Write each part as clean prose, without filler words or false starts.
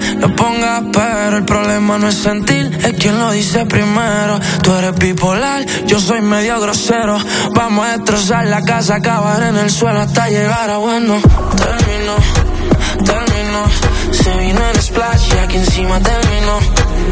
no pongas pero, el problema no es sentir, es quien lo dice primero. Tú eres bipolar, yo soy medio grosero. Vamos a destrozar la casa, acabar en el suelo hasta llegar a bueno. Terminó, se vino el splash y aquí encima terminó.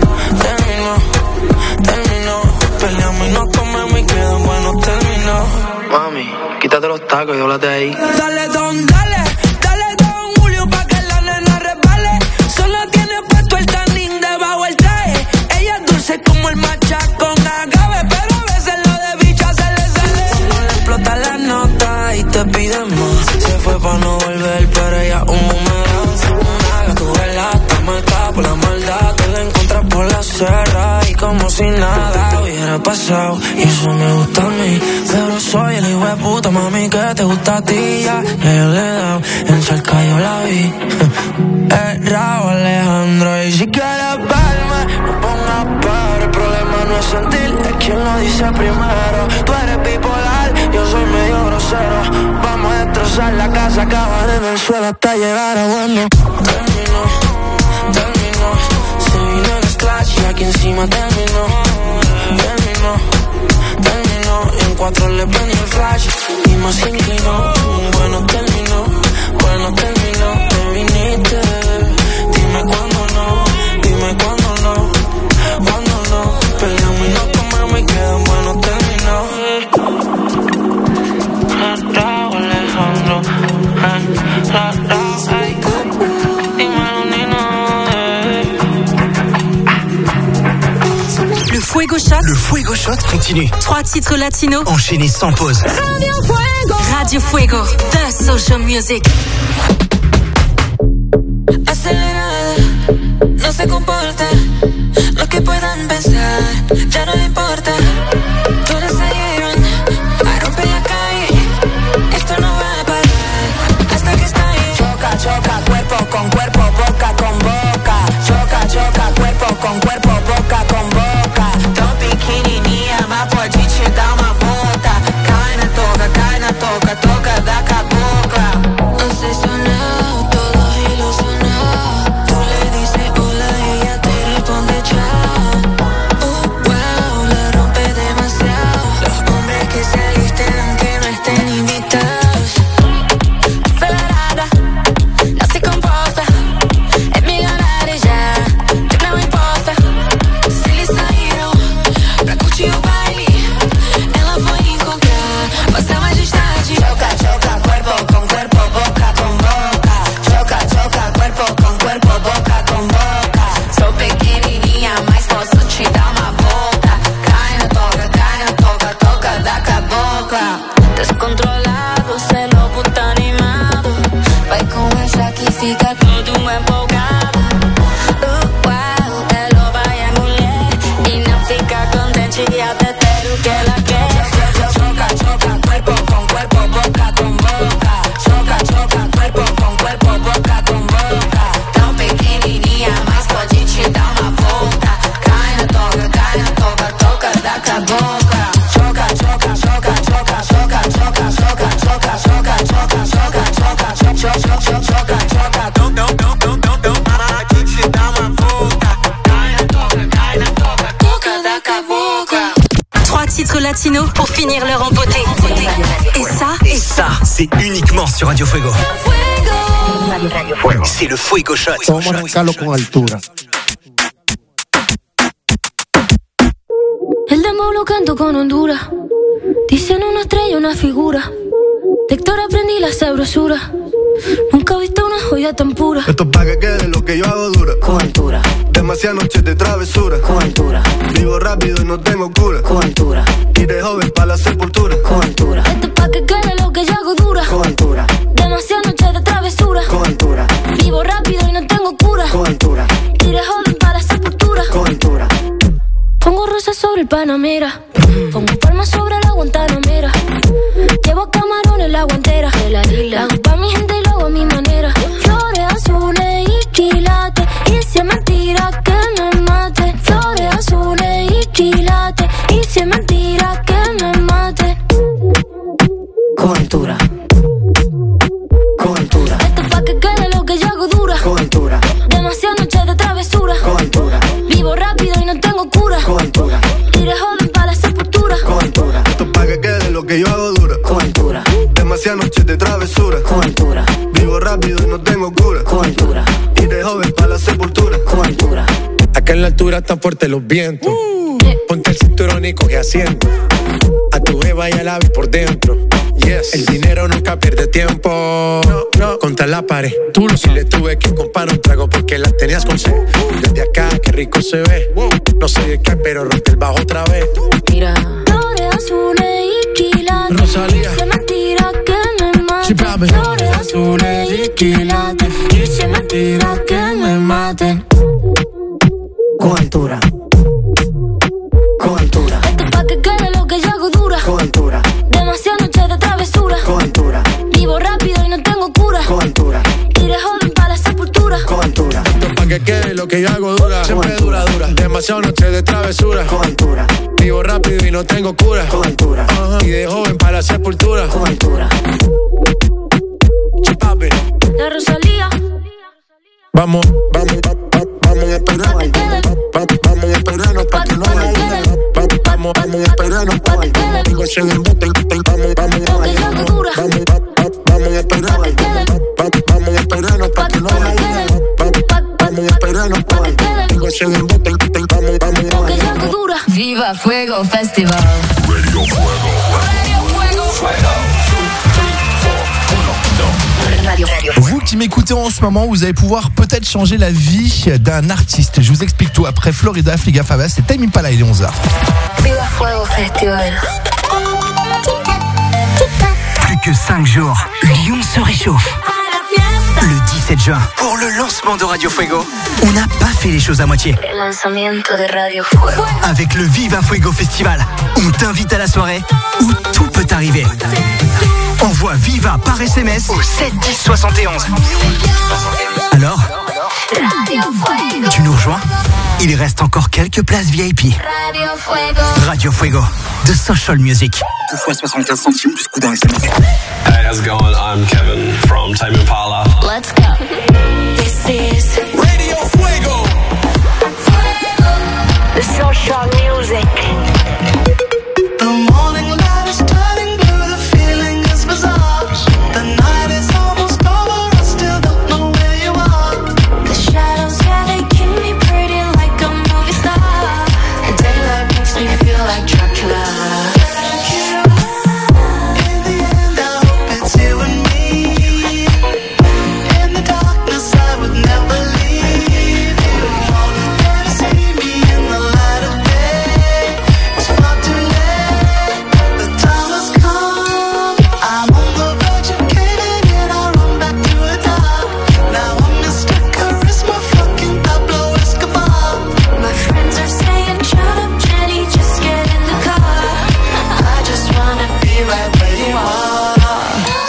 Peleamos y nos comemos y quedó bueno, terminó. Mami, quítate los tacos y háblate ahí. Dale don, Julio, pa' que la nena resbale. Solo tiene puesto el tanning debajo el traje. Ella es dulce como el matcha con agave, pero a veces lo de bicha se le sale. Cuando le explota la nota y te pide más. Se fue pa' no volver, pero ella un boomerang. Una gatubela, está marcada por la maldad. Te la encuentras por la serra y como si nada hubiera pasado. Y eso me gusta a mí, pero soy el hijo de puta, mami, que te gusta a ti. Ya yo le he dado, en cerca yo la vi. Raúl Alejandro, y si quieres verme, no pongas pero, el problema no es sentir, es quien lo dice primero. Tú eres bipolar, yo soy medio grosero. Vamos a destrozar la casa, acabar en el suelo hasta llegar a bueno. Terminó, se vino el splash y aquí encima terminó. Y en 4 le prendí el flash y más se inclinó. Bueno, terminó, te viniste. Dime cuándo no. Peleamos y nos comemos y quedó bueno, terminó. Raúl Alejandro, Le Fuego Shot continue. 3 titres latinos enchaînés sans pause. Radio Fuego, the social music. Acelerada, no se comporta. Lo que puedan pensar, ya no le importa. Todas salieron a romper la calle. Esto no va a parar hasta que estalle. Choca, cuerpo con cuerpo, boca con boca. Choca, cuerpo con cuerpo, boca con boca. Pode te dar uma volta. Cai na toca, dá com a boca. Obsesionado, todo ilusionado. Tú le dices hola y ella te responde chao. Wow, la rompe demasiado. Los hombres que se alisten aunque no estén invitados. Acelerada, no se comporta. Es mi ganar y ya, que no me importa. Se le saíram pra curtir o baile. Passa majestade. Choca, cuerpo con cuerpo, boca con boca. Choca, cuerpo con cuerpo, boca con boca. Sou pequenininha, mas posso te dar uma volta. Cai na toca, dá com a boca. Descontrolado, celo, puta animado. Vai com essa que fica todo empolgado. Uau, ela vai a mulher e não fica contente até ter o que ela quer. Choca, cuerpo con cuerpo, boca con boca. Choca, cuerpo con cuerpo, boca con boca. Tão pequenininha, mas pode te dar uma volta. Cai na toca, dá com a boca. Choca, don't parar que te dá uma volta. Cai na toca, dá com a boca. 3 titres latinos pour finir l'heure en beauté. Et ça, c'est uniquement sur Radio Fuego. C'est le Fuego Shot. Vamos a arrancarlo con altura. El demo lo canto con Honduras. Dicen una estrella, una figura. De Héctor aprendí la sabrosura. Nunca he visto una joya tan pura. Esto es pa' que quede lo que yo hago dura. Con altura. Demasiadas noches de travesura. Con altura. Vivo rápido y no tengo cura. Con altura. Y de joven pa' la sepultura. Con altura. Esto es pa' que quede lo que yo hago dura. Con altura. Demasiadas noches de travesura. Con altura. Vivo rápido y no tengo cura. Con altura. Y de joven pa' la sepultura. Con altura. Pongo rosas sobre el Panamera. Pongo palmas sobre la Guantanamera. Llevo camarones la guantera. La hago pa' mi gente y lo hago a mi manera. Flores azules y quilates. Y si es mentira que me mate. Flores azules y quilates. Y si es mentira que me mate. con altura. Esto es pa' que quede lo que yo hago dura. Con altura. Demasiadas noches de Que en la altura están fuertes los vientos. Ponte el cinturón y coge asiento. A tu jeva ya la vi por dentro. Yes. El dinero nunca pierde tiempo. No. Contra la pared. Tú lo si le tuve que comprar un trago porque la tenías con sed. Desde acá, qué rico se ve. No sé de qué, pero rompe el bajo otra vez. Mira. Flores azules y quilates. Rosalía. Dice mentira que me maten. Flores azules y quilates. Dice mentira que me maten. Con altura. Con altura. Esto es pa' que quede lo que yo hago dura. Con altura. Demasiadas noches de travesura. Con altura. Vivo rápido y no tengo cura. Con altura. Iré joven para la sepultura. Con altura. Esto es pa' que quede lo que yo hago dura. Siempre dura. Demasiadas noches de travesura. Con altura. Vivo rápido y no tengo cura. Con altura. Y de joven para la sepultura. Con altura. Chipapi. La Rosalía. Vamos a esperar. Vamos a esperarnos pa' que no haya. Vamos a esperarnos pa' que no haya. Vamos a esperar. Vamos a esperarnos pa' que no haya. Vamos a esperarnos pa' que Viva Fuego Festival. Radio Fuego. Vous qui m'écoutez en ce moment, vous allez pouvoir peut-être changer la vie d'un artiste. Je vous explique tout après Florida, Fliga Fava, c'est Time Impala, il est 11h. Viva Fuego Festival. Plus que 5 jours, Lyon se réchauffe. Le 17 juin, pour le lancement de Radio Fuego, on n'a pas fait les choses à moitié. El lanzamiento de Radio Fuego. Avec le Viva Fuego Festival, on t'invite à la soirée où tout peut arriver. Envoie Viva par SMS au 7 10 71. Alors, tu nous rejoins? Il reste encore quelques places VIP. Radio Fuego, de Social Music. 2 fois 75 centimes plus coût dans les SMS. Hey, how's it going? I'm Kevin from Time Impala. Let's go. This is Radio Fuego. the Social Music. The morning light is turning blue, the feeling is bizarre. The night is almost over, I still don't know where you are. The shadows, yeah, they keep me pretty like a movie star. And daylight makes me feel like Dracula. In the end, I hope it's you and me. In the darkness, I would never leave you. Never see me in the light of day. It's far too late. The time has come. I'm on the verge of caving in. I run back to the top. Now I'm Mr. Charisma, fucking Pablo Escobar. My friends are saying, shut up, Jenny, just get in the car. I just wanna be right where you are.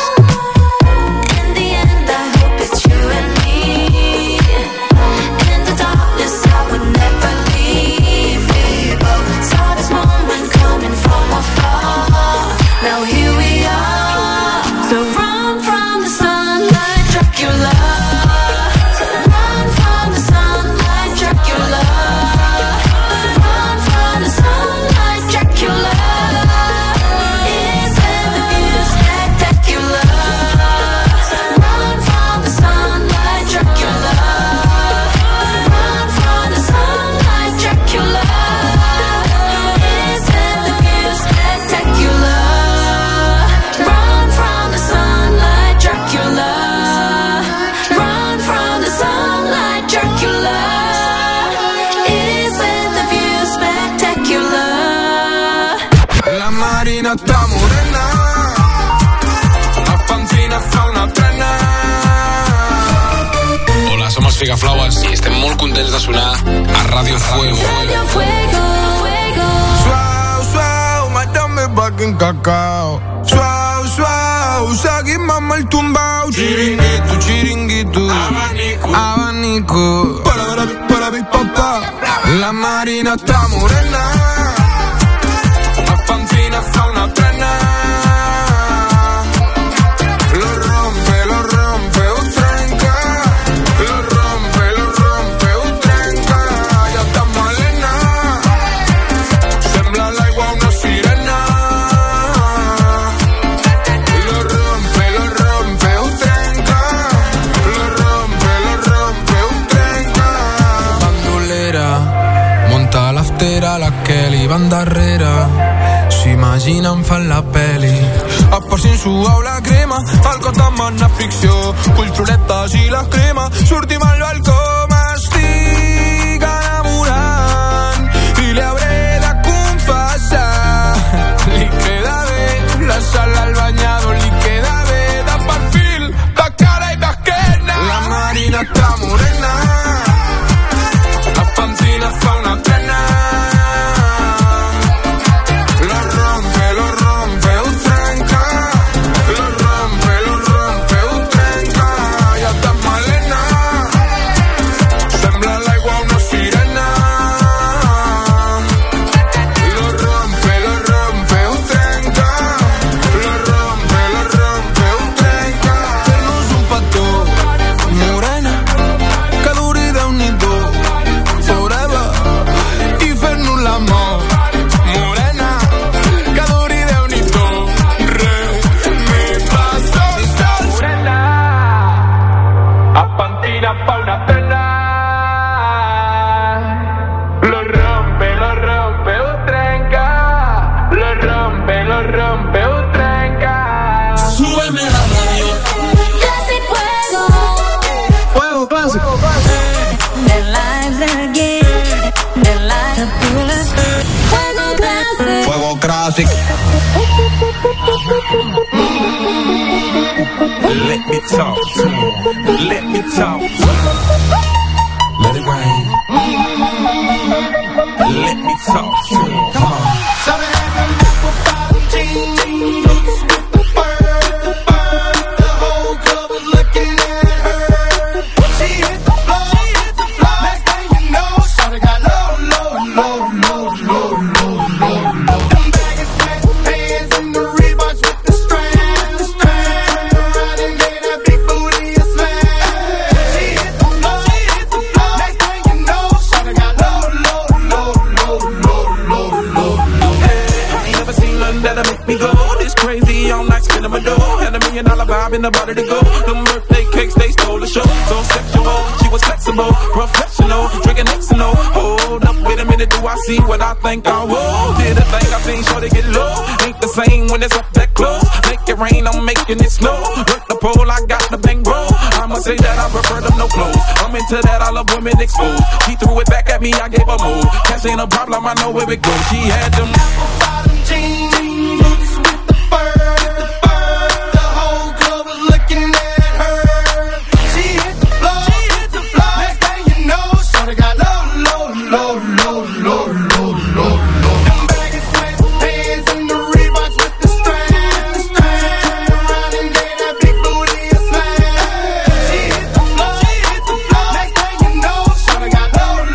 In the end, I hope it's you and me. In the darkness, I would never leave. We both saw this moment coming from afar. Now here we are. So run from the sunlight, Dracula. So run from the sunlight, Dracula. Run from the sunlight, Dracula. Isn't the view spectacular? So run from the sunlight, Dracula. Run from the sunlight, Dracula. Isn't the view spectacular? Run from the sunlight, Dracula. Run from the sunlight, Dracula. Isn't the view spectacular? La Marina está morena, la Pancina fa una trena. Hola, som els Figaflaues i estem molt contents de sonar a Radio Fuego. Radio Fuego, Fuego. Suau, suau, mátame pa' que cacao. Suau, suau, seguimos el tumbao. Chiringuito, chiringuito. Abanico, abanico. Para mi papá. La Marina está morena, la Pancina fa una trena. Lo rompe, un trenca. Lo rompe, un trenca. Ya está malena. Sembla l'aigua una sirena. Lo rompe, un trenca. Lo rompe, un trenca. Bandolera, parlant darrere s'imaginen fan la peli. A part-si en suau la crema, el cos demana ficció, culturetes i la crema, sortim al balcó, m'estic enamorant i li hauré de confessar. Li queda bé la sala al banyador, li queda bé de perfil, de cara i d'esquena. La Marina està morena, la Fantina fa una trena. Let me talk to you. Let me talk to you. Let it rain. Let me talk to you. Come on. Tell me that I'm apple bottom jeans, boots with the fur, the whole club was looking at her. She hit the floor, next thing you know, shawty got low. Them baggy sweatpants and the Reeboks with the strands, turn around and gave that big booty a smash. She hit the floor, next thing you know, shawty got low. Hey, I ain't never seen nothing that'll make me go this crazy all night, spinning my dough. Had $1 million vibe in the body to go. Them birthday cakes, they stole the show. So sexual, she was flexible, professional, drinking Xano. Hold up, wait a minute, do I see what I think I will? Did a thing I seen, sure to get low. Ain't the same when it's up that close. Make it rain, I'm making it snow. Work the pole, I got the bang bro. I'ma say that I prefer them no clothes. I'm into that, I love women exposed. She threw it back at me, I gave her more. Cash ain't a problem, I know where it goes. She had them apple bottom jeans, boots with the fur, the whole club was looking at her. She hit the floor, next thing you know, shawty got low. Them baggy sweatpants and the Reeboks with the strands, turn around and gave that big booty a smash. She hit the floor, next thing you know, shawty got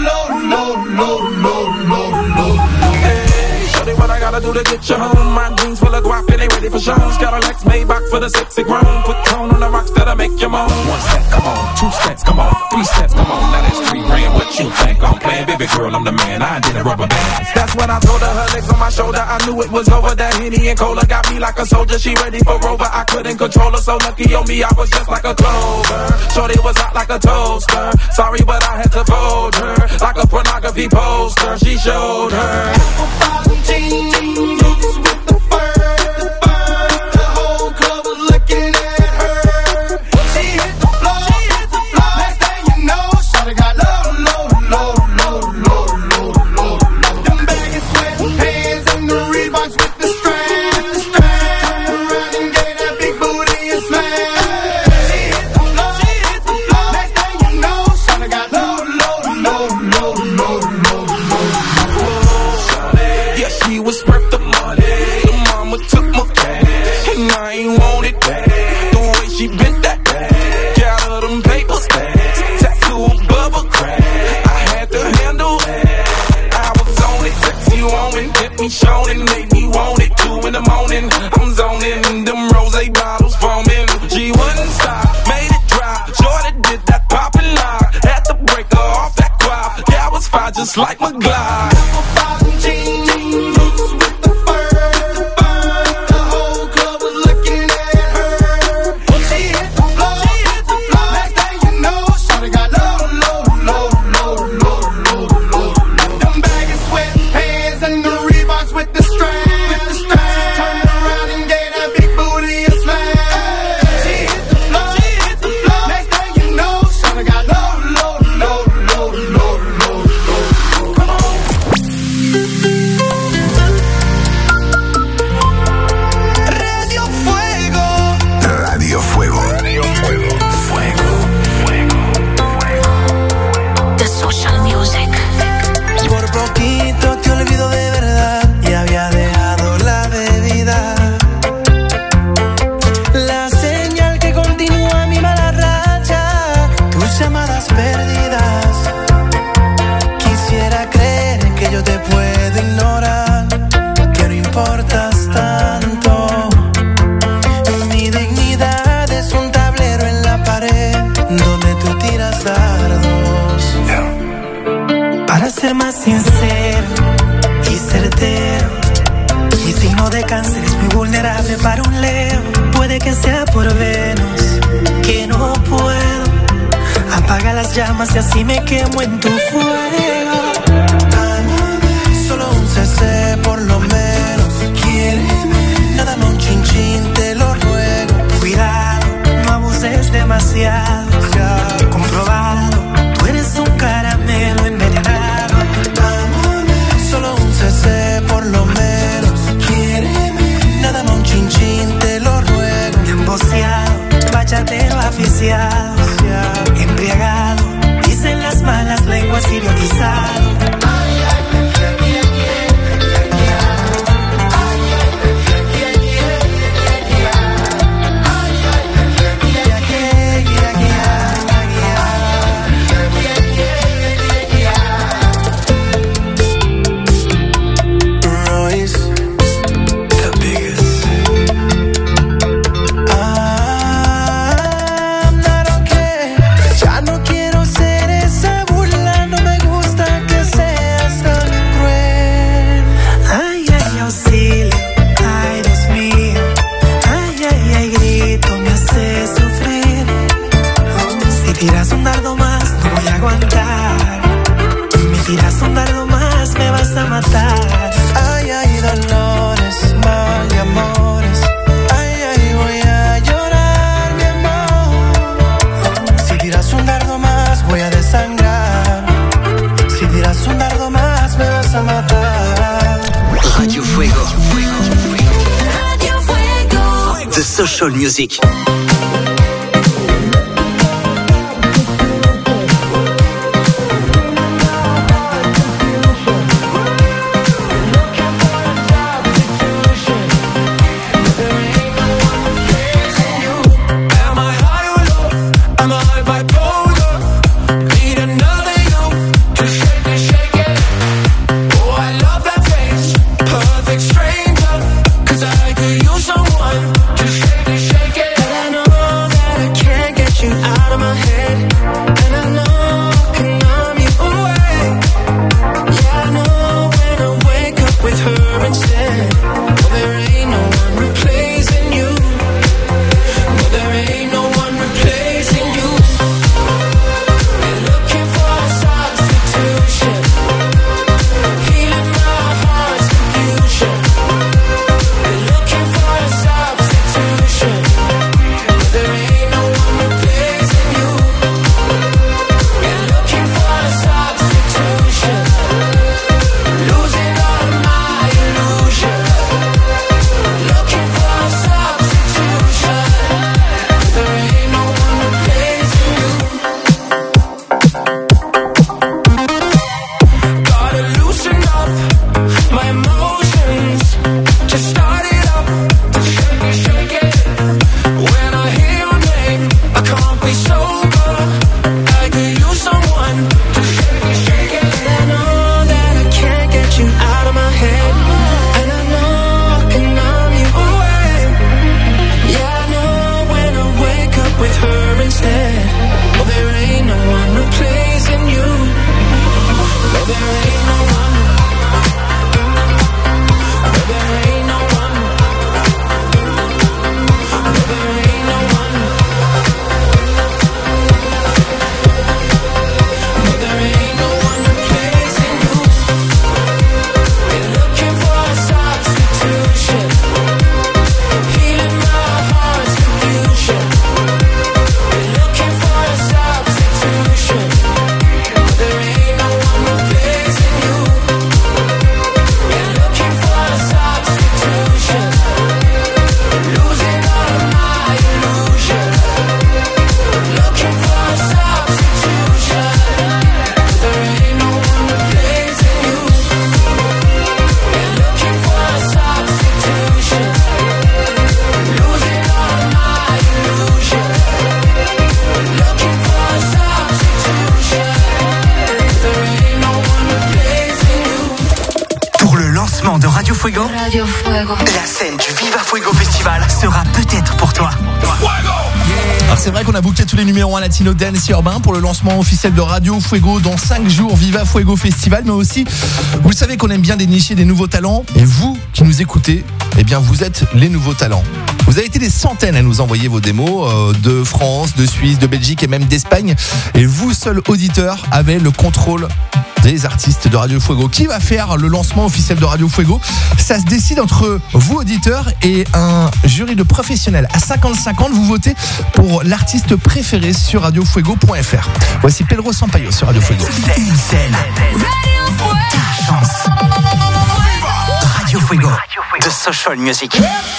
low. Hey, shawty, what I gotta do to get you home? My jeans full of guap and they ready for shows. Got a Lex Maybach for the sexy grown. Put tone on the rocks that'll make you moan. 1 step, come on. 2 steps, come on. 3 steps, come on. Now that's 3 grand. What you think I'm playing? Baby girl, I'm the man. I did a rubber band. That's when I told her legs on my shoulder. I knew it was over. That Henny and Cola got me like a soldier. She ready for Rover. I couldn't control her. So lucky on me, I was just like a clover. Shorty was hot like a toaster. Sorry, but I had to fold her like a pornography poster. She showed her apple bottom jeans, boots with the fur, the whole club was looking at her. She hit the floor, next thing you know, shawty got low. Them baggy sweatpants and the Reeboks with the strands, turn around and gave that big booty a smash. She hit the floor, next thing you know, shawty got low. Yeah, she was worth the money. The mama took my cash, and I ain't want it back. The way she bent that ass, got her them paper stacks, tattoo above her crack. I had to handle that. I was on it, sexy woman, get me shown and made me want it. 2 in the morning, I'm zoning, them rosé bottles foaming. She wouldn't stop, made it drop. Shorty did that poppin' lock, had to break her off that quad. Yeah, I was fine just like my Glide. Apple bottom jeans, boots with the fur, the whole club was looking at her. She hit the floor, next thing you know, shawty got low. Them baggy sweatpants and the real ser más sincero y certero. Mi signo de cáncer es muy vulnerable para un Leo. Puede que sea por Venus, que no puedo. Apaga las llamas y así me quemo en tu fuego. Solo un CC por lo menos. Quiéreme, nada más un chin chin, te lo ruego. Cuidado, no abuses demasiado. Comprobado, tú eres un caramelo envenenado. Solo un CC por lo menos. Quiéreme, nada más un chin chin, te lo ruego. Emboceado, bachatero aficiado, embriagado, dicen las malas lenguas idiotizado. Ay, ay, dolores, mal de amores. Ay, ay, voy a llorar, mi amor. Si tiras un dardo más, voy a desangrar. Si tiras un dardo más, me vas a matar. Radio Fuego. Radio Fuego. The Social Music. Radio Fuego. La scène du Viva Fuego Festival sera peut-être pour toi. Alors c'est vrai qu'on a booké tous les numéros 1 latino dance et urbain pour le lancement officiel de Radio Fuego dans 5 jours, Viva Fuego Festival. Mais aussi, vous savez qu'on aime bien dénicher des nouveaux talents. Et vous qui nous écoutez, eh bien vous êtes les nouveaux talents. Vous avez été des centaines à nous envoyer vos démos de France, de Suisse, de Belgique et même d'Espagne. Et vous, seul auditeur, avez le contrôle des artistes de Radio Fuego. Qui va faire le lancement officiel de Radio Fuego? Ça se décide entre vous, auditeurs, et un jury de professionnels. À 50-50, vous votez pour l'artiste préféré sur radiofuego.fr. Voici Pedro Sampaio sur Radio Fuego. Une scène. Ta chance. Radio Fuego. The Social Music.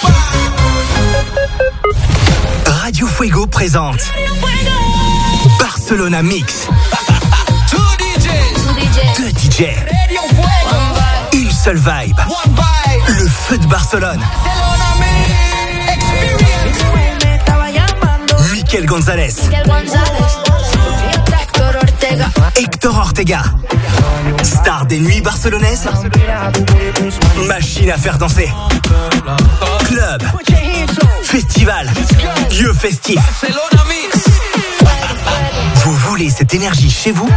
Radio Fuego présente Barcelona Mix. Deux DJ. Une seule vibe. Le feu de Barcelone. Mikel González. Hector Ortega. Star des nuits barcelonaises. Machine à faire danser. Club. Festival. Lieu festif. Vous voulez cette énergie chez vous?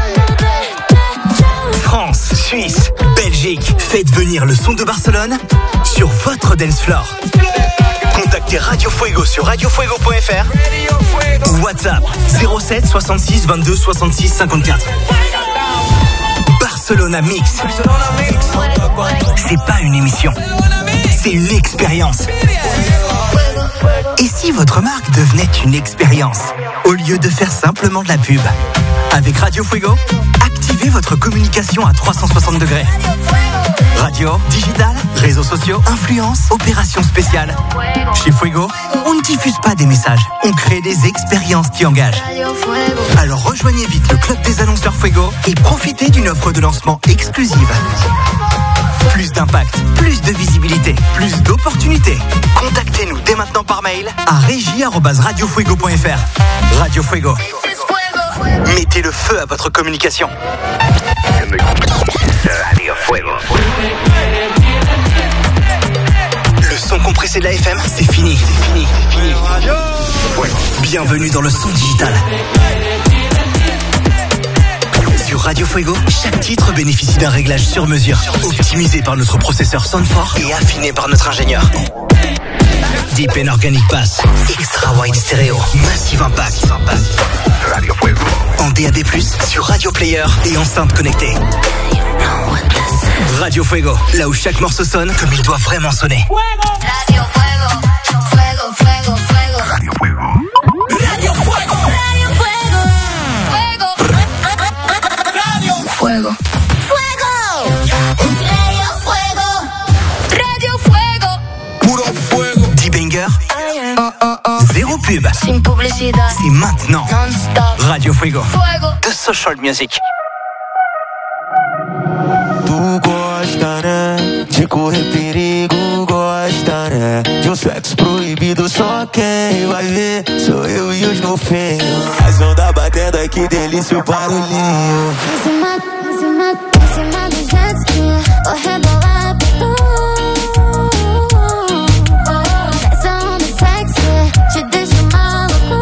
France, Suisse, Belgique, faites venir le son de Barcelone sur votre dance floor. Contactez Radio Fuego sur radiofuego.fr ou WhatsApp 07 66 22 66 54. Barcelona Mix. C'est pas une émission, c'est une expérience. Et si votre marque devenait une expérience au lieu de faire simplement de la pub? Avec Radio Fuego, activez votre communication à 360 degrés. Radio, digital, réseaux sociaux, influence, opérations spéciales. Chez Fuego, on ne diffuse pas des messages, on crée des expériences qui engagent. Alors rejoignez vite le club des annonceurs Fuego et profitez d'une offre de lancement exclusive. Plus d'impact, plus de visibilité, plus d'opportunités. Contactez-nous dès maintenant par mail à régie@radiofuego.fr. Radio Fuego. Mettez le feu à votre communication. Radio Fuego. Le son compressé de la FM, c'est fini. Bienvenue dans le son digital. Sur Radio Fuego, chaque titre bénéficie d'un réglage sur mesure, optimisé par notre processeur Soundfort et affiné par notre ingénieur. Deep and Organic Bass, Extra Wide Stereo, Massive Impact. Radio Fuego. En DAB+, sur Radio Player et enceinte connectée. Radio Fuego, là où chaque morceau sonne comme il doit vraiment sonner. Radio Fuego, Fuego, Fuego, Fuego. Radio Fuego. Radio Fuego. Radio Fuego. Fuego. Radio Fuego. Radio Fuego. Puro fuego. 10 bangers. Zéro pub. Sin publicidad. C'est maintenant. Radio Fuego. Fuego. The Social Music. Tu gosta, né? De correr perigo, gosta, né? De um sexo proibido, só quem vai ver sou eu e os golfinhos. As ondas batendo, ai que delícia o barulhinho. Em cima do jet ski, vou rebolar pra tu. Essa onda sexy, te deixa maluco.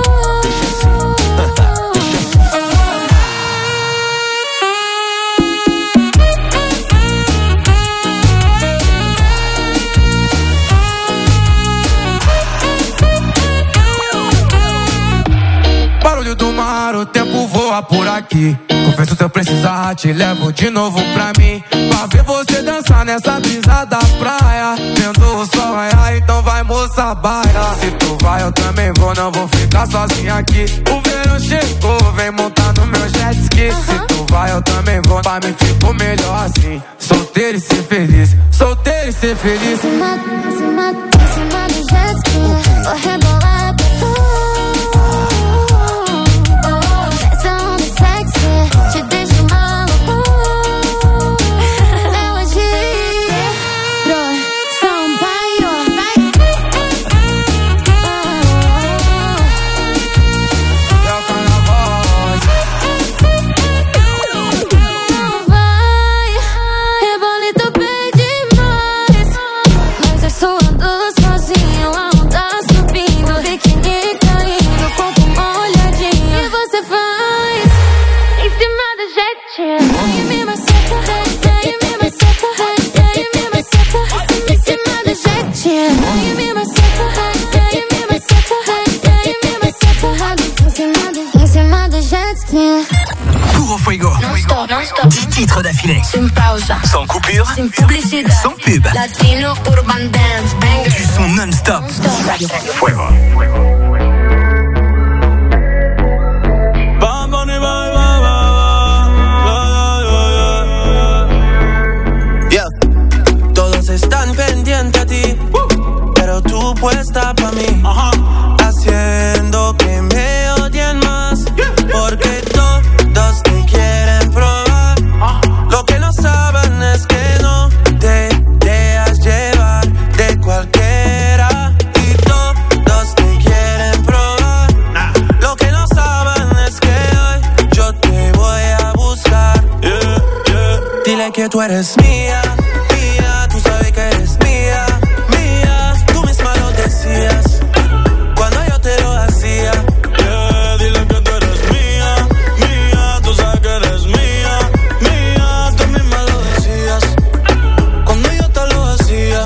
Barulho do mar, o tempo voa por aqui. Confesso se eu precisar, te levo de novo pra mim. Pra ver você dançar nessa brisa da praia. Vendo o sol raiar, então vai moça baila. Se tu vai eu também vou, não vou ficar sozinho aqui. O verão chegou, vem montar no meu jet ski. Se tu vai eu também vou, pra mim fico melhor assim. Solteiro e ser feliz, solteiro e ser feliz. Em cima do jet ski, vou rebolar pra tu. Essa onda sexy, te deixa maluco. Pedro Sampaio. Não vai, rebolito bem demais. Mas eu sou a Non-stop. 10 titres d'affilée. Sin pausa. Sans coupure. Sin publicidad. Sans pub. Latino Urban Dance. Banger. Du son non-stop. Radio Fuego. Yeah. Todos están pendientes a ti, pero tú puesta pa' mí, haciendo que me odien más, porque todos te quieren probar. Lo que no saben es que no te dejas llevar de cualquiera, y todos te quieren probar. Lo que no saben es que hoy yo te voy a buscar. Dile que tú eres mía, mía, tú sabes que eres mía, mía, tú misma lo decías cuando yo te lo hacía. Dile que tú eres mía, mía, tú sabes que eres mía, mía, tú misma lo decías cuando yo te lo hacía.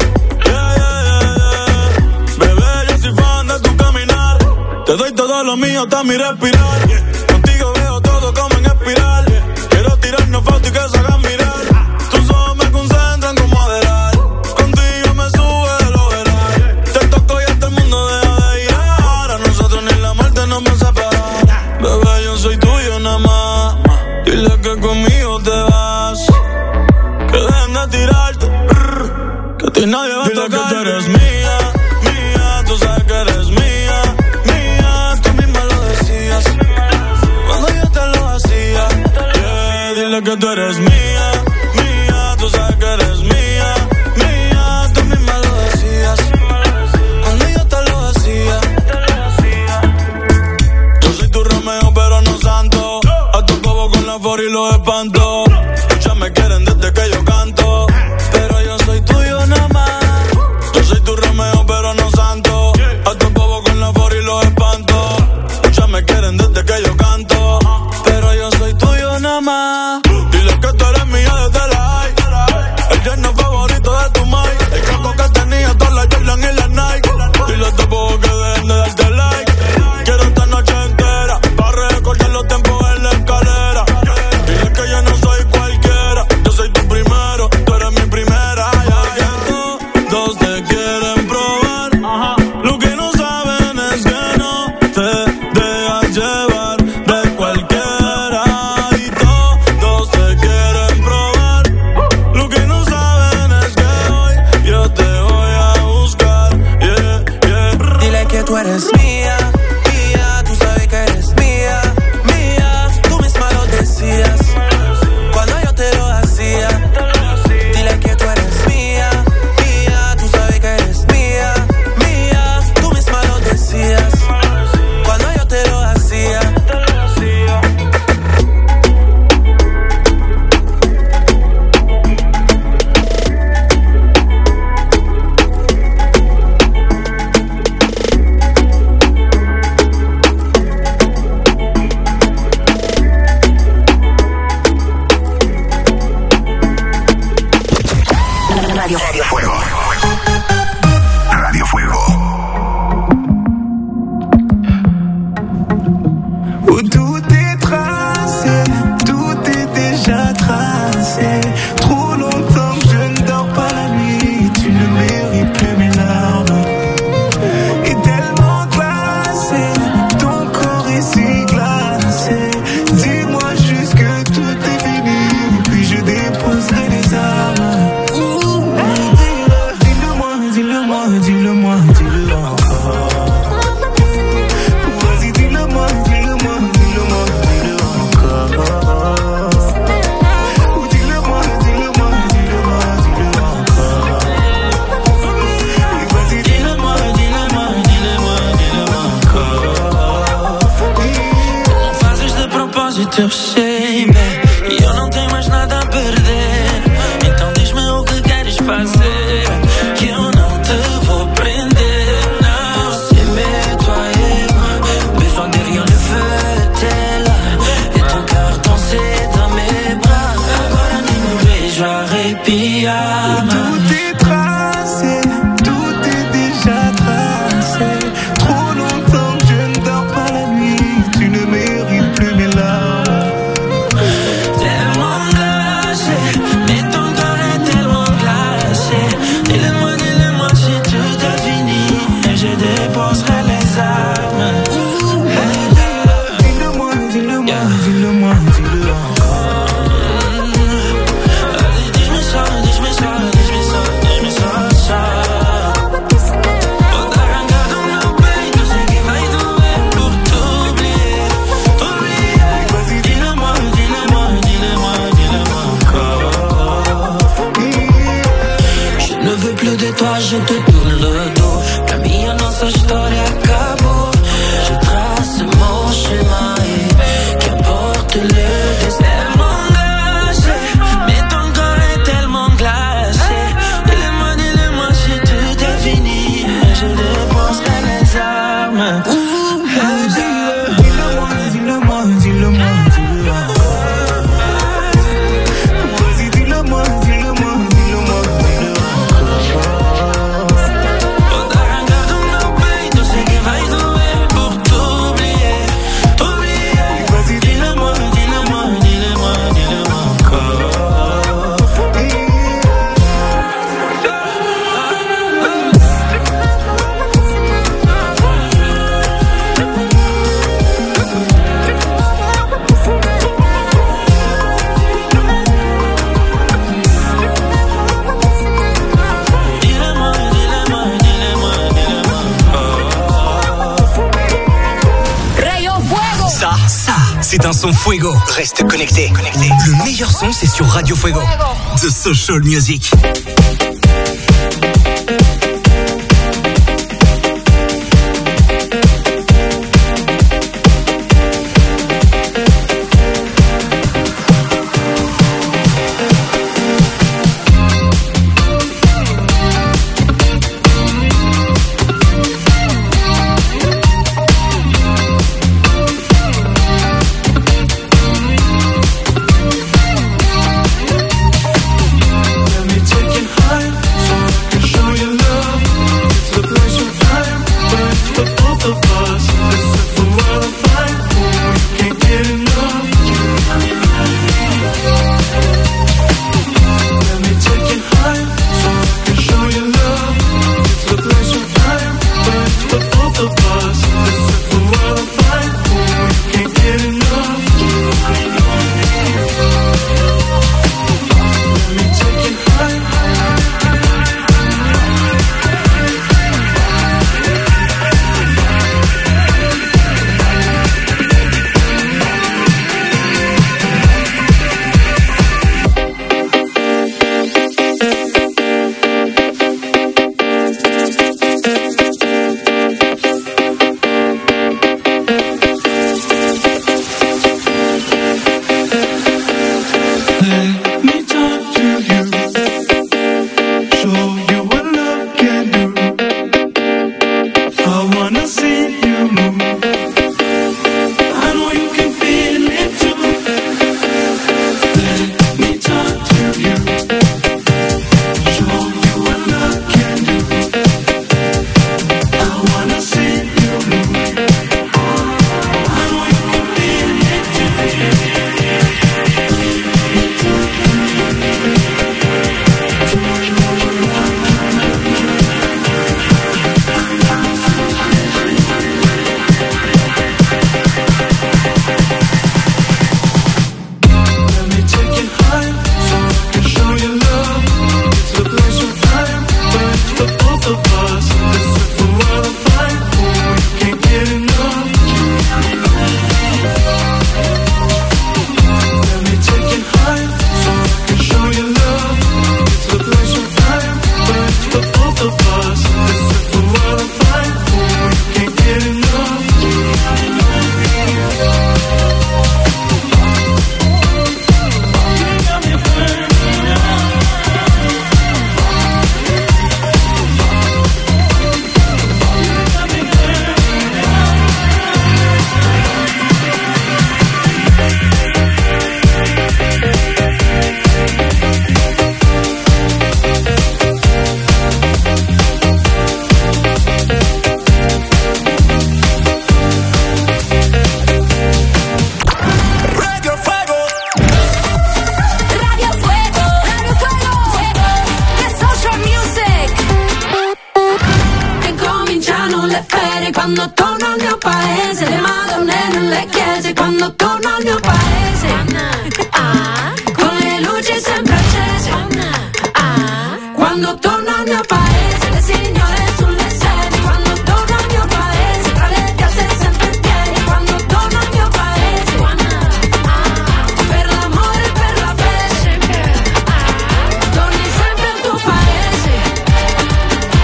Bebé, yo soy fan de tu caminar, te doy todo lo mío hasta mi respirar. Contigo veo todo como en espiral, quiero tirarnos fotos y que se hagan mirar. Tus ojos me concentran como adelar, contigo me sube lo veral. Te toco y hasta el mundo deja de girar, a nosotros ni la muerte nos va a separar. Bebé, yo soy tuyo nada más, dile que conmigo te vas, que dejen de tirarte, que a ti nadie va a tocar. Dile que tú eres mía, mía, tú sabes que eres mía, mía, tú misma lo decías cuando yo te lo hacía. Dile que tú eres mía, mía, tú sabes que eres mía, mía, tú misma lo decías cuando yo te lo hacía. Yo soy tu Romeo pero no santo, a tu bobo con la for y los espanto. Muchas me quieren desde que yo canto, pero yo soy tuyo nada más. Yo soy tu Romeo pero no santo, a tu bobo con la for y los espanto. Muchas me quieren desde que yo canto, pero yo soy tuyo nada más. Dile que tú eres mía desde la high, el yerno favorito de tu mai, el caco que tenía todas las Jordan y las Nike. Dile a este bobo que dejen de darte like, quiero esta noche entera para recordar los tiempos en la escalera. Dile que yo no soy cualquiera, yo soy tu primero, tú eres mi primera. Todos te quieren probar, lo que no saben es que no te dejas llevar de cualquiera, y todos te quieren probar. Lo que no saben es que hoy yo te voy a buscar. Dile que tú eres mía, mía, tú sabes que eres mía, mía, tú misma lo decías cuando yo te lo hacía. Dile que tú eres mía, mía, tú sabes que eres mía, mía, tú misma lo decías cuando yo te lo hacía. Radio Fuego. Radio Fuego. Où tout est tracé, tout est déjà tracé. Trop longtemps que je ne dors pas la nuit, tu ne mérites plus mes larmes. Et tellement glacé, ton corps est si glacé. Dis-moi juste que tout est fini, puis je déposerai les armes. Dis-le-moi, dis-le-moi, dis-le encore. Vas-y, dis-le-moi, dis-le-moi, dis-le-moi, dis-le encore. Ou dis-le-moi, dis-le-moi, dis-le-moi, dis-le encore. Et vas-y, dis-le-moi, dis-le-moi, dis-le-moi, dis-le encore. Não fazes de propósito, eu sei, bem, e eu não tenho mais nada a perder. Então diz-me o que queres fazer, que eu não te vou prender. Não, c'est mais toi et moi, besoin de rien ne veut t'es là, et ton cœur dansait dans mes bras. Agora nem me vejo arrepiar. Tout est tracé, tout est déjà tracé. Trop longtemps que je ne dors pas la nuit, tu ne mérites plus mes larmes. gente tout le dos. Camille, nossa história acabou. Je trace mon chemin et qu'importe le destin. Mais ton corps est tellement glacé. Dis-le-moi si tout est fini. Je dépenserai les armes. Dis-le-moi. Vas-y, dis-le-moi. C'est un son Fuego. Reste connecté. Le meilleur son, c'est sur Radio Fuego. The Social Music. quando torno al mio paese, le madonne nelle chiese, quando torno al mio paese, con le luci sempre accese, quando torno al mio paese, le signore sulle sedie, quando torno al mio paese, tra le piazze sempre in piedi, quando torno al mio paese, per l'amore e per la fede, torni sempre al tuo paese.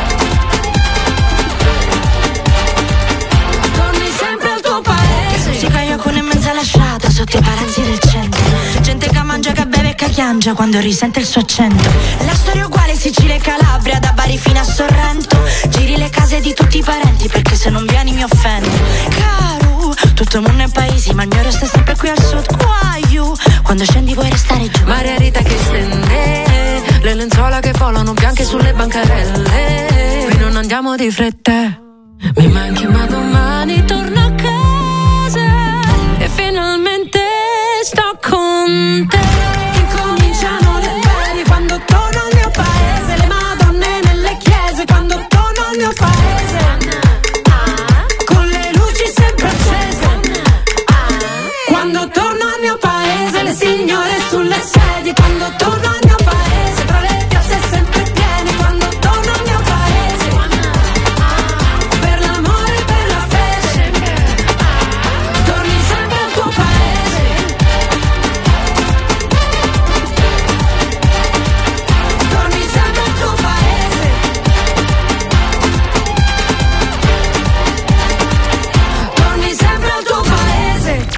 piange quando risente il suo accento. La storia è uguale Sicilia e Calabria, da Bari fino a Sorrento. Giri le case di tutti i parenti perché se non vieni mi offendo. Caro, tutto il mondo è paesi, ma il mio resta sempre qui al sud. Guaio, quando scendi vuoi restare giù. Maria Rita che stende, le lenzuola che volano bianche sulle bancarelle. Qui non andiamo di fretta, mi manchi ma domani torno a casa e finalmente sto con te. Incominciano le ferie quando torno al mio paese, le madonne nelle chiese quando torno al mio paese, con le luci sempre accese. Quando torno al mio paese, le signore sulle sedie, quando torno al mio paese, tra le piazze sempre piene, quando torno al mio paese, per l'amore e per la fede, torni sempre al tuo paese. Torni sempre al tuo paese. Torni sempre al tuo paese.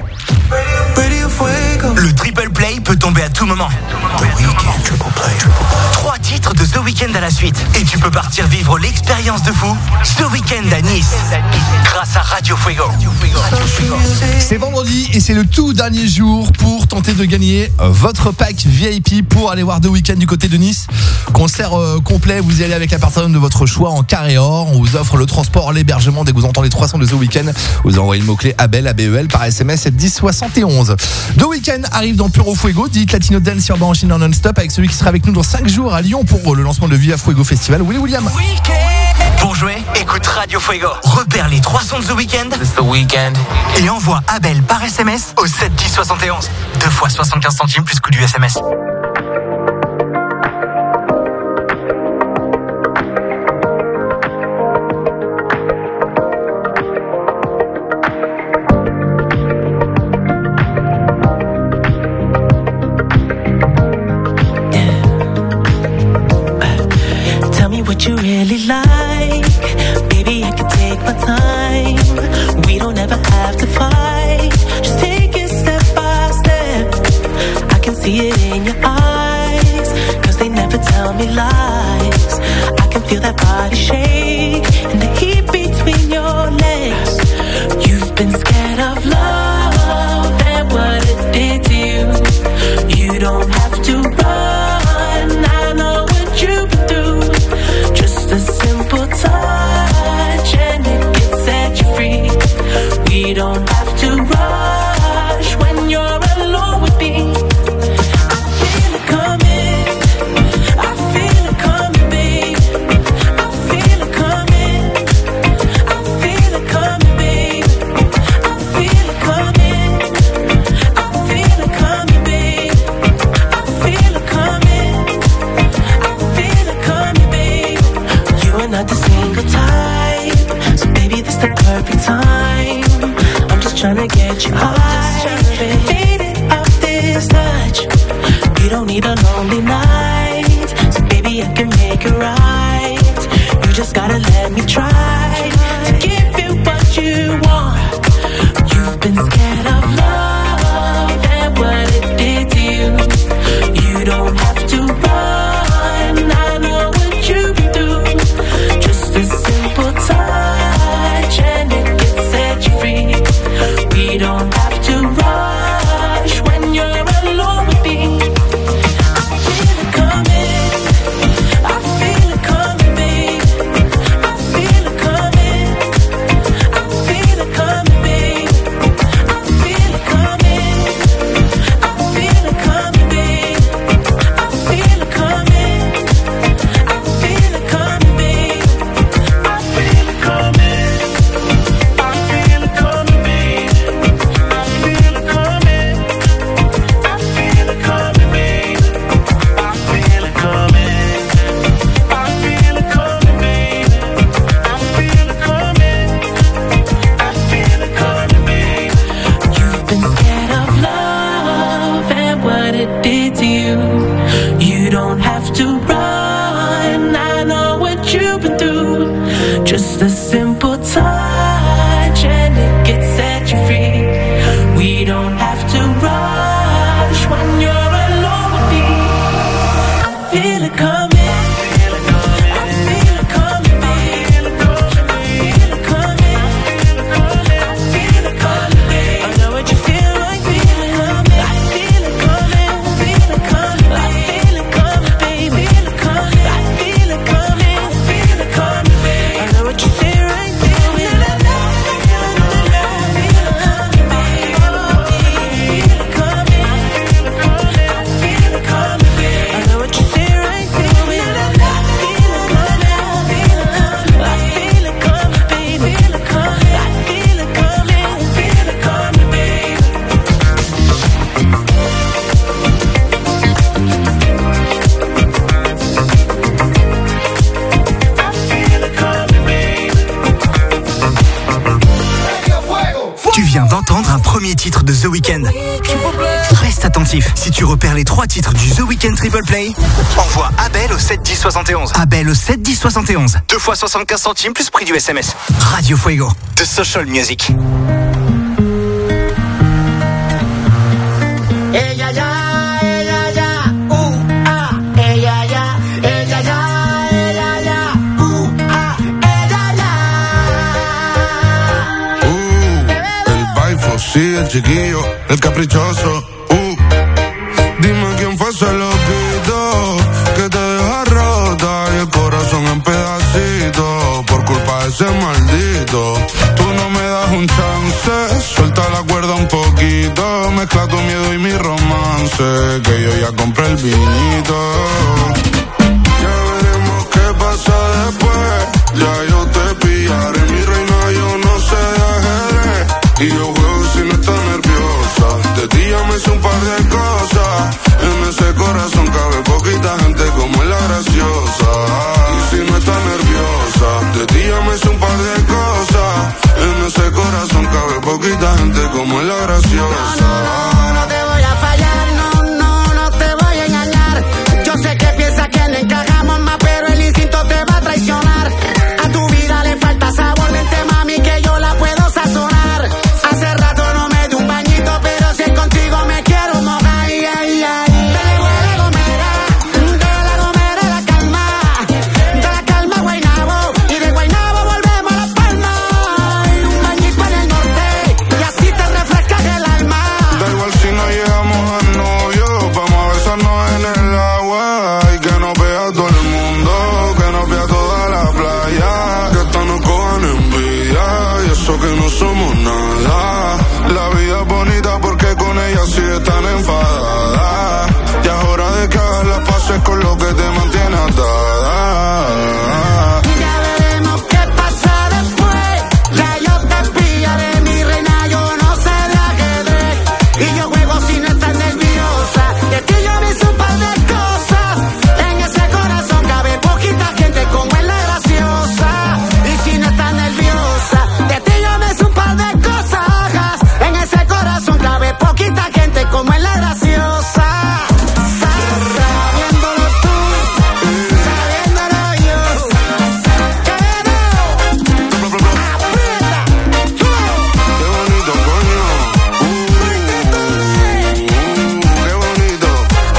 Le triple play peut tomber à tout moment. The Weeknd, triple play. 3 titres de The Weeknd à la suite. Et tu peux partir vivre l'expérience de fou The Weeknd à Nice. Grâce à Radio Fuego. C'est vendredi et c'est le tout dernier jour pour tenter de gagner votre pack VIP pour aller voir The Weeknd du côté de Nice. Concert complet, vous y allez avec la personne de votre choix en carré or. On vous offre le transport, l'hébergement. Dès que vous entendez 300 de The Weeknd, vous envoyez le mot-clé ABEL, ABEL par SMS 1071. The Weeknd arrive dans Puro Fuego, dit Latino Dance Urban Enchaîné non-stop, avec celui qui sera avec nous dans 5 jours à Lyon pour le lancement de Viva Fuego Festival. Willy William. Pour jouer, écoute Radio Fuego. Repère les 300 de The Weeknd. It's the weekend. Et envoie ABEL par SMS au 7 10 71. 2 fois 75 centimes plus coût du SMS. What you really like, baby, I can take my time. We don't ever have to fight. Just take it step by step. I can see it in your eyes, 'cause they never tell me lies. I can feel that body shake and the heat between your legs. You've been scared of love and what it did to you. You don't have to run, I know what you've been through. Just a simple touch and it can set you free. We don't have to rush when you're alone with me. I feel it coming, I feel it coming, babe. I feel it coming, I feel it coming, babe. I feel it coming, I feel it coming, babe. I feel it coming, I feel it coming, babe. You are not the single type, so baby this the perfect time. I'm just tryna get you high, faded off this touch. You don't need a lonely night, so baby I can make it right. You just gotta let me try to give you what you want. You've been scared of love and what it did to you. You don't have to run, I know what you've been through. Just a simple touch and it can set you free. We don't have to rush when you're alone with me. I feel it coming, I feel it coming, babe. I feel it coming, I feel it coming, babe. I feel it coming, I feel it coming, babe. I feel it coming, I feel it coming, babe. I feel it coming, I feel it coming, babe. I feel it coming, I feel it coming, babe. I feel it coming, I feel it coming, babe. I feel it coming, I feel it coming, babe. You've been scared of love and what it did to you. You don't have to run, I know what you've been through. Just a simple touch and it can set you free. We don't have to rush when you're alone with me. titres de The Weeknd. Reste attentif. Si tu repères les 3 titres du The Weeknd Triple Play, envoie Abel au 7 10 71. Abel au 7 10 71. 2 fois 75 centimes plus prix du SMS. Radio Fuego. The Social Music. Ella ya, ella ya, ella ya, ella ya, ella ya, ella ya. El baifo, sí, el chiquillo, el caprichoso. Dime quién fue ese loquito que te deja rota y el corazón en pedacitos por culpa de ese maldito. Tú no me das un chance, suelta la cuerda un poquito, mezcla tu miedo y mi romance, que yo ya compré el vinito. Ya veremos qué pasa después, ya yo te pillaré, mi reina, yo no sé de ajedrez, y yo juego si no estás nerviosa, de ti ya me sé un par de cosas, en ese corazón cabe poquita gente como es la graciosa, y si no estás nerviosa, de ti ya me sé un par de cosas, en ese corazón cabe poquita gente como es la graciosa. No te voy a fallar, no te voy a engañar. Yo sé que piensas que no encajamos más, pero el instinto te va a traicionar. A tu vida le falta sabor, vente mami que yo la puedo sazonar. Hace rato no me di un bañito, pero si es contigo me quiero mojar. Que no somos nada, la vida es bonita porque con ella sí están enfadadas, ya es hora de que hagas las paces con lo que te mantiene atada. Ya veremos qué pasa después, ya yo te pillaré, mi reina, yo no sé de ajedrez, y yo juego si no estás nerviosa, de ti yo me hice un par de cosas, en ese corazón cabe poquita gente como es la graciosa, y si no estás nerviosa, de ti yo me hice un par de cosas, en ese corazón cabe poquita gente como es la graciosa. Sabiéndolo tú, sabiéndolo yo. Qué bonito, coño. Qué bonito.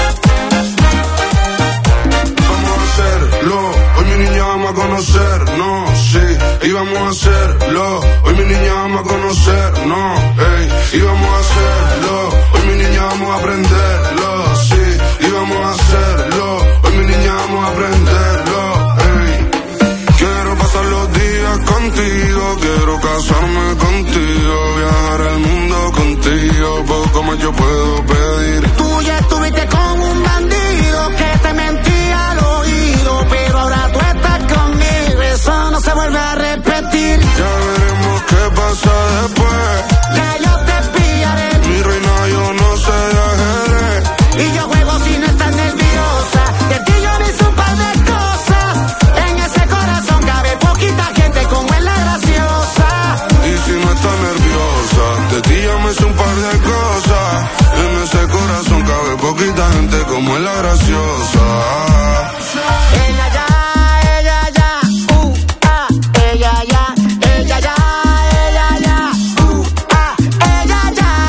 Vamos a hacerlo. Hoy mi niña vamos a conocer, no, sí. Y vamos a hacerlo. Hoy mi niña vamos a conocer, no, ey. Y vamos a hacerlo. Hoy mi niña vamos a aprenderlo, sí. Y vamos a hacerlo. Hoy mi niña vamos a aprenderlo, ey. Quiero pasar los días contigo, quiero casarme contigo, viajar el mundo contigo, poco más yo puedo pedir. Tú ya estuviste con un bandido que te mentía al oído, pero ahora tú estás conmigo, eso no se vuelve a repetir. Ya veremos qué pasa después, ya yo te pillaré, mi reina, yo no sé de ajedrez, y yo juego si no estás nerviosa, de ti yo me hice un par de cosas, en ese corazón cabe poquita gente como es la graciosa, y si no estás nerviosa, de ti ya me sé un par de cosas, en ese corazón cabe poquita gente como es la graciosa. Ella ya, ella ya, ella ya, ella ya, ella ya, ella ya, ella ya,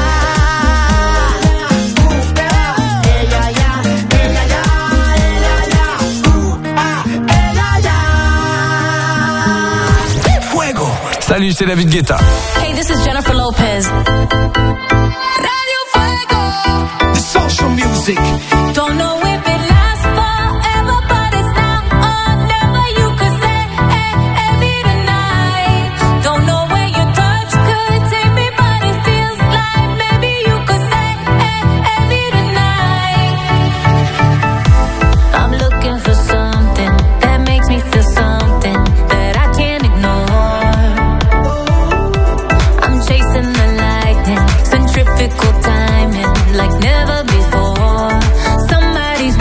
ella ya, ella ya. Fuego. Salut, c'est David Guetta. Hey, this is Jennifer Lopez. Radio Fuego. The Social Music. Don't know if it lasts forever, but it's now or never. You could say, hey, every tonight. Don't know where your touch could take me, but it feels like maybe you could say, hey, every tonight. I'm looking for something that makes me feel something that I can't ignore. I'm chasing the lightning, centrifugal timing like never before. Somebody's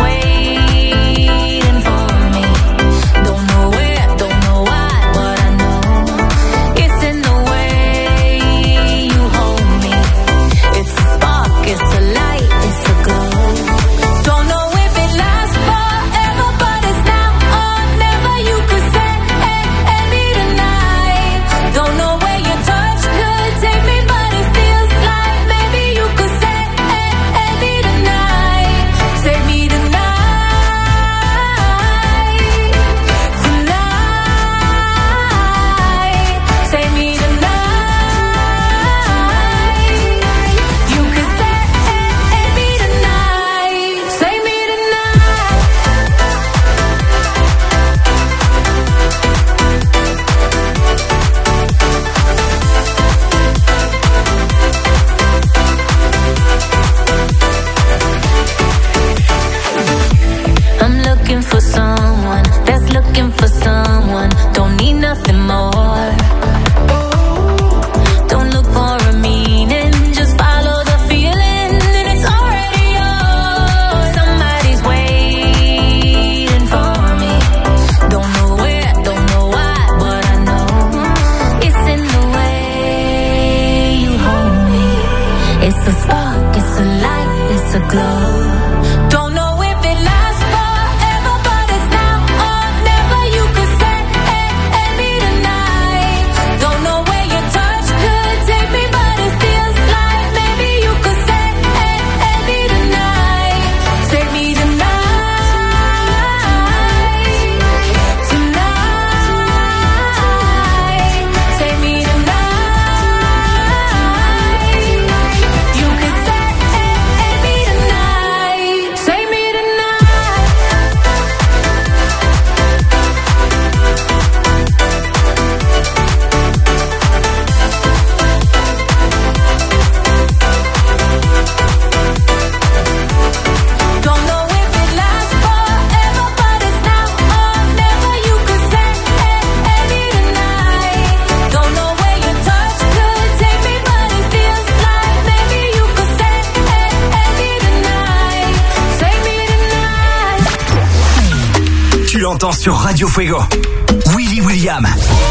Tu l'entends sur Radio Fuego. Willy William.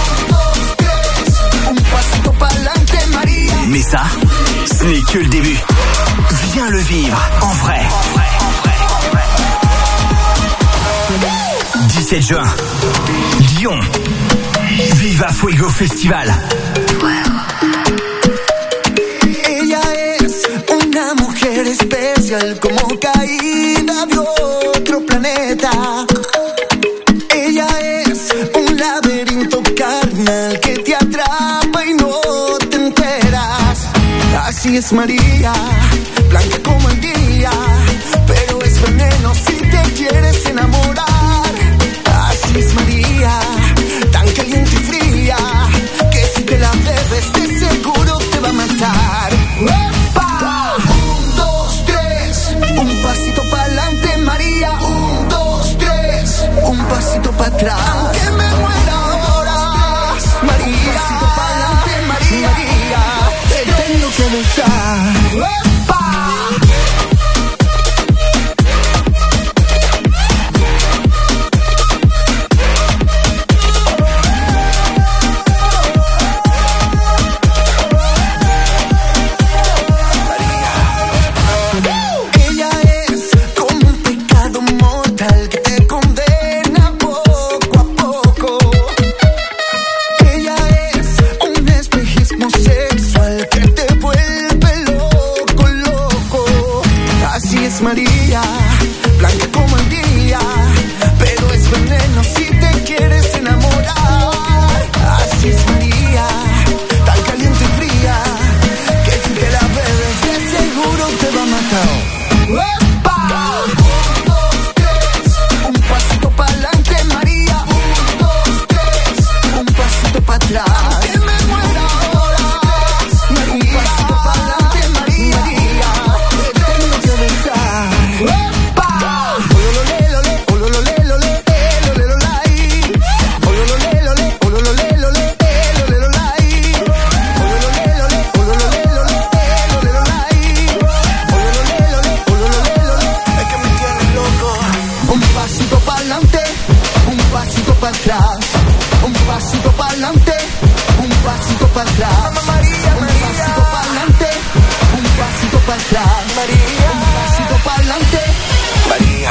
Mais ça, ce n'est que le début. Viens le vivre en vrai. 17 juin, Lyon. Viva Fuego Festival. Ella es una mujer especial como caída de otro planeta. Ella es un laberinto carnal que te atrapa y no te enteras. Así es María, blanca como el día, pero es veneno si te quieres enamorar. Así es María, tan caliente y fría, que si te la bebes de seguro te va a matar. ¡Epa! 1, 2, 3, un pasito pa'lante María. 1, 2, 3, un pasito para atrás. Aunque me muera ahora, María. Un pasito pa'lante María. Te tengo que besar. ¡Epa! María, blanca como el día, pero es veneno si te quieres enamorar. Así es María, tan caliente y fría, que si te la bebes de seguro te va a matar. ¡Epa! 1, 2, 3, un pasito pa'lante María. 1, 2, 3, un pasito para atrás. Que me muera ahora, María. Un pasito pa'lante María. Te tengo que besar. Un pasito pa'lante, un pasito para atrás. María, un pasito pa'lante, un pasito para atrás. María, un pasito pa'lante, María.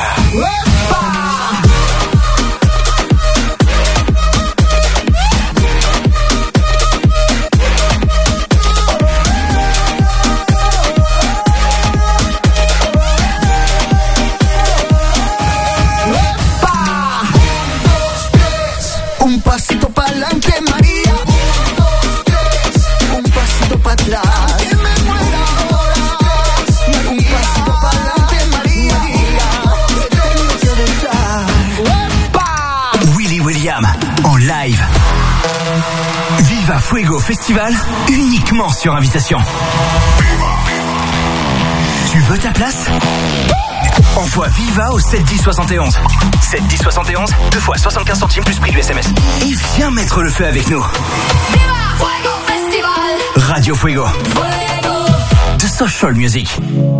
Un pasito pa'lante María. 1, 2, 3, un pasito para atrás. Que me muera ahora, María. Un pasito pa'lante María. Te tengo que besar. Willy William en live. Viva Fuego Festival uniquement sur invitation. Tu veux ta place? Envoie Viva au 71071. 71071, 2 fois 75 centimes plus prix du SMS. Et viens mettre le feu avec nous. Viva Fuego Festival. Radio Fuego. The Social Music.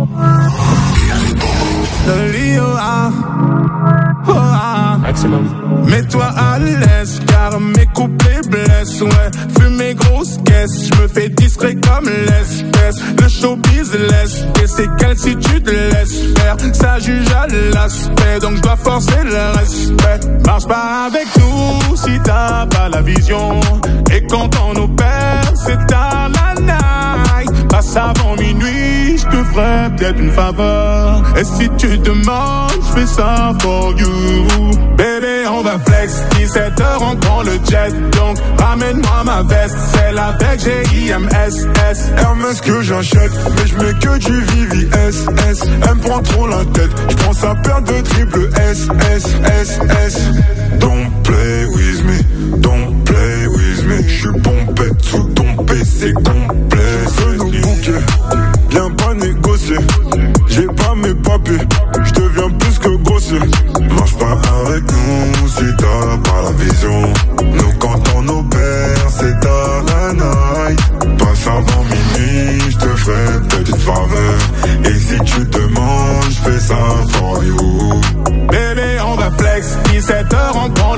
Mets-toi à l'aise car mes couplets blessent. Ouais, fumer grosse caisse, je me fais discret comme l'espèce. Le showbiz laisse des séquelles si tu te laisses faire. Ça juge à l'aspect, donc je dois forcer le respect. Marche pas avec nous si t'as pas la vision. Et quand on opère, c'est tard la night. Passe avant minuit, je te ferai peut-être une faveur. Et si tu demandes, je fais ça for you. Bébé, on va flex, 17h, on prend le jet. Donc, ramène-moi ma veste, celle avec G-I-M-S-S. Hermès que j'achète, mais je mets que du VVS. Elle me prend trop la tête, je prends sa paire de triple S. Don't play with me, don't play with me. Je suis pompé sous ton PC complet. C'est nos bouquets, viens pas négocier. J'ai pas mes papiers, je deviens plus que grossier. Marche pas avec nous si t'as pas la vision. Nous quand on opère, c'est tard la night. Passe avant minuit, je te ferai petite faveur. Et si tu demandes, je fais ça for you. Bébé, on va flex, 17h,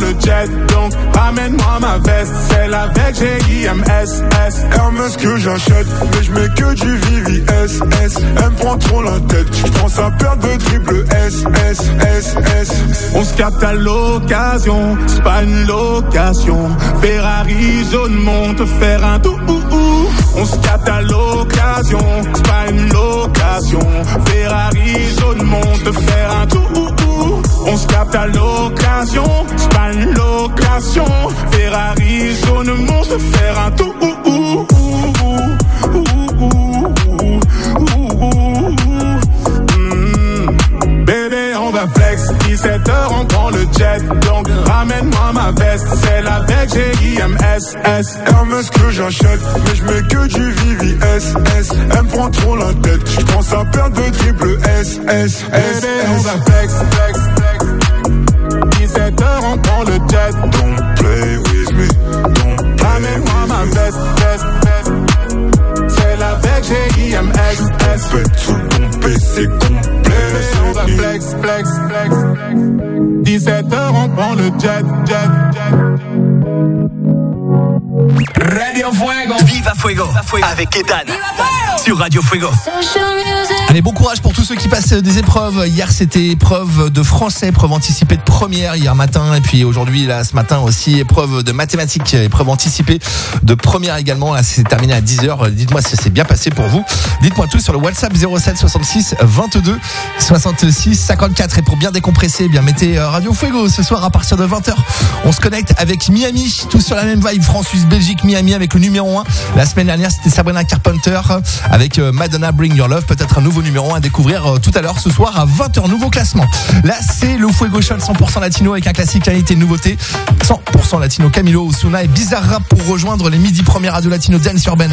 le jet, donc ramène-moi ma veste, celle avec G-I-M-S-S. Hermès que j'achète, mais je mets que du VVS. Elle me prend trop la tête, je pense à perdre de triple S. On se capte à l'occasion, c'est pas une location. Ferrari jaune monte faire un tout. On se capte à l'occasion, c'est pas une location. Ferrari jaune monte faire un tout. On se capte à l'occasion, c'est pas une location. Ferrari jaune monte faire un tout. Bébé, on va flex, 17h on prend le jet, donc ramène-moi ma veste, celle avec G-I-M-S-S. Hermès que j'achète, mais je mets que du VVS. Elle me prend trop la tête, je pense à perdre de triple S. Bébé, on va flex, 17h on prend le jet, don't play with me, ramène-moi ma veste, celle avec G-I-M-S-S. Sous ton PC complet. On va flex. 17h on prend le jet. Radio Fuego. Viva Fuego avec Ethan sur Radio Fuego. Allez, bon courage pour tous ceux qui passent des épreuves. Hier c'était épreuve de français, épreuve anticipée de première hier matin, et puis aujourd'hui là ce matin aussi épreuve de mathématiques, épreuve anticipée de première également. Là c'est terminé à 10h. Dites-moi si c'est bien passé pour vous. Dites-moi tout sur le WhatsApp 07 66 22 66 54. Et pour bien décompresser, bien mettez Radio Fuego ce soir à partir de 20h. On se connecte avec Miami, tous sur la même vibe. France-Belgique, Miami avec le numéro 1. La semaine dernière c'était Sabrina Carpenter avec Madonna Bring Your Love. Peut-être un nouveau numéro 1 à découvrir tout à l'heure ce soir à 20h. Nouveau classement. Là c'est le Fuego Shot 100% latino avec un classique qualité nouveauté. 100% latino, Camilo, Ozuna et Bizarrap pour rejoindre les midi premières radio latino dance urbaine.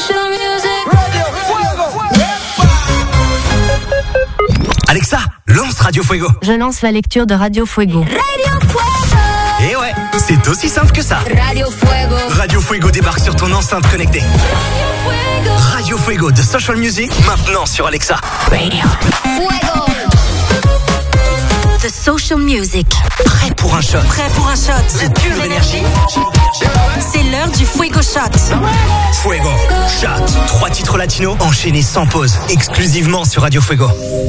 Alexa, lance Radio Fuego. Je lance la lecture de Radio Fuego. Radio Fuego. Et ouais, c'est aussi simple que ça. Radio Fuego. Radio Fuego débarque sur ton enceinte connectée. Radio Fuego de Social Music, maintenant sur Alexa. Radio Fuego. The Social Music. Prêt pour un shot. Prêt pour un shot de pure énergie. C'est l'heure du Fuego Shot. Fuego Shot. 3 titres latinos enchaînés sans pause, exclusivement sur Radio Fuego.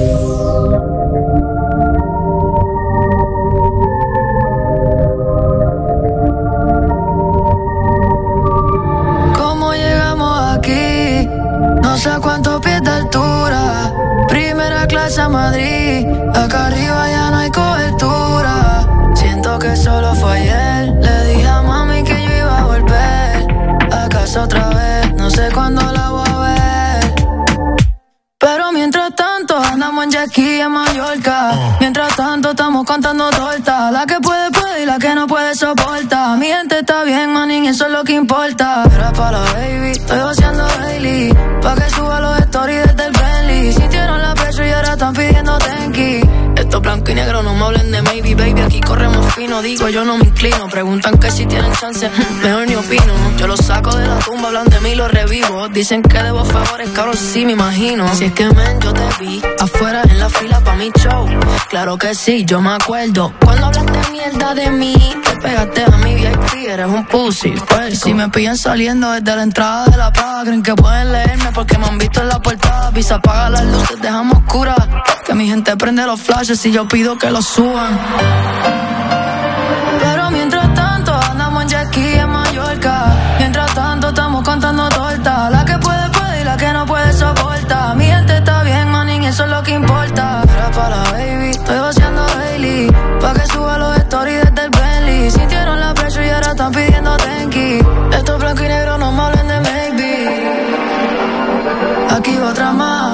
No sé cuántos pies de altura, primera clase a Madrid, acá arriba ya no hay cobertura. Siento que solo fue ayer, le dije a mami que yo iba a volver. ¿Acaso otra vez? No sé cuándo la voy a ver. Pero mientras tanto andamos en jet ski en Mallorca. Mientras tanto estamos contando tortas. La que puede puede y la que no puede soporta. Mi gente está bien, manín, eso es lo que importa. Era para la baby, estoy haciendo daily, pa' que suba los stories desde el Bentley. Sintieron la presión y ahora están pidiendo tenki. Estos blanco y negro no me hablen de maybe, baby. Aquí corremos fino, digo yo no me inclino. Preguntan que si tienen chance, mejor ni opino. Yo los saco de la tumba, hablan de mí, los revivo. Dicen que debo favores, cabrón, sí me imagino. Si es que men, yo te vi afuera en la fila pa' mi show. Claro que sí, yo me acuerdo. Cuando hablaste mierda de mí, te pegaste a mi VIP, eres un pussy, pues. Si me pillan saliendo desde la entrada de la Prada, creen que pueden leerme porque me han visto en la portada. Pisa, apaga las luces, dejamos oscuras. Que mi gente prende los flashes y yo pido que los suban. Pero mientras tanto andamos en jet ski en Mallorca. Mientras tanto estamos contando tortas. La que puede puede y la que no puede soporta. Mi gente está bien, manín, eso es lo que importa. Era para la baby, estoy haciendo daily, pa' que suba los stories desde el Bentley. Sintieron la presión y ahora están pidiendo tenki. Estos blanco y negro no me hablen de maybe. Aquí va otra más.